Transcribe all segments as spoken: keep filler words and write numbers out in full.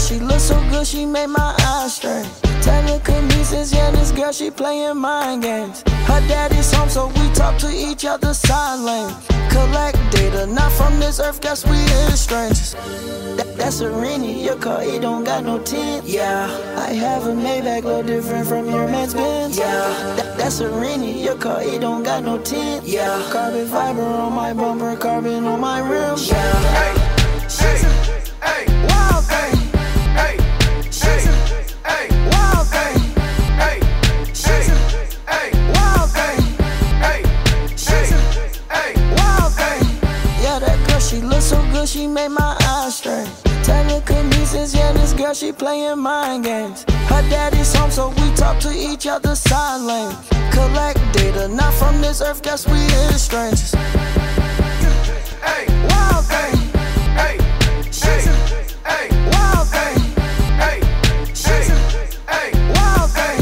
she look so good, she made my eyes strain. Telekinesis, yeah, this girl, she playing mind games. Her daddy's home, so we talk to each other sign language. Collect data, not from this earth, guess we is strangers. That, that's a Rennie, your car, it don't got no tint. Yeah, I have a Maybach, little different from your man's Benz. Yeah, that, that's a Rennie, your car, it don't got no tint. Yeah, carbon fiber on my bumper, carbon on my rims. Yeah, hey, hey, hey, wild thing. hey, hey, Wild thing. hey, hey, Wild thing. hey, hey, Wild thing. Yeah, that girl, she look so good, she made my eyes strain. Telekinesis, yeah, this girl, she playing mind games. Her daddy's home, so we talk to each other sign language. Collect data, not from this earth, guess we is strangers. hey, Wild thing. hey, hey, Wild thing. hey, hey, Wild thing.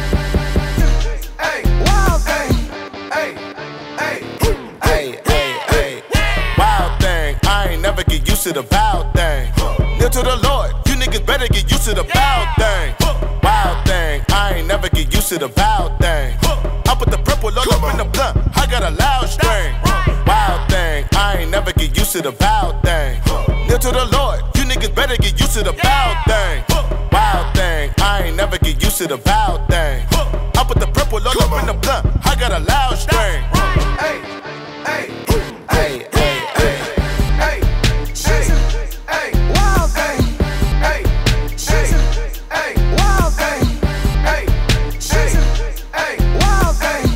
hey, Wild thing. hey, hey, Hey, hey, hey. Wild thing, I ain't never get used to the wild thing. Near to the Lord, you niggas better get used to the wild thing. Wild thing, I ain't never get used to the wild thing. I put the purple all up in the blunt, I got a loud string. Wild thing, I ain't never get used to the wild thing. Near to the Lord, you niggas better get used to the wild thing. Wild thing, I ain't never get used to the wild thing. I put the purple all up in the blunt, I got a loud string. hey, hey, Hey, hey, hey. hey, hey, Wild thing. hey, hey, Wild thing. hey, hey, Wild thing.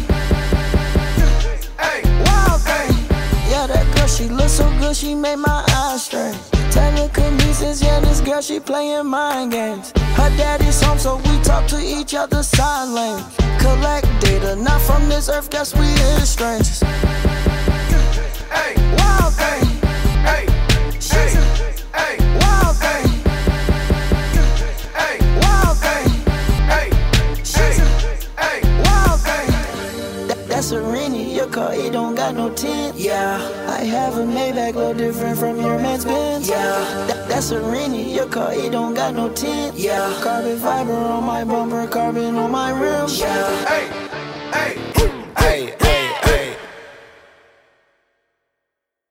hey, Wild thing. Yeah, that girl, she look so good, she made my eyes strain. Telekinesis, yeah, this girl, she playing mind games. Her daddy's home, so we talk to each other sign language. Collect data, not from this earth, guess we is strangers. hey, Wild thing. hey, hey, Wild thing. hey, Wild thing. hey, hey, Wild thing. That, that's a Rennie, your car, it don't got no tint. Yeah, I have a Maybach, little different from your man's Benz. Yeah, that, that's a Rennie, your car, it don't got no tint. Yeah, carbon fiber on my bumper, carbon on my rims. Yeah. hey.